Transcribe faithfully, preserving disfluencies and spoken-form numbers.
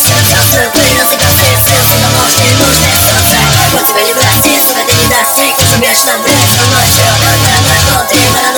это все сюрприз, на себя стресс, сюда ложь, ненужное солнце. Вот тебя не прости, сука, ты не достиг, ты тебе что, блядь, со мной все, только на что ты, на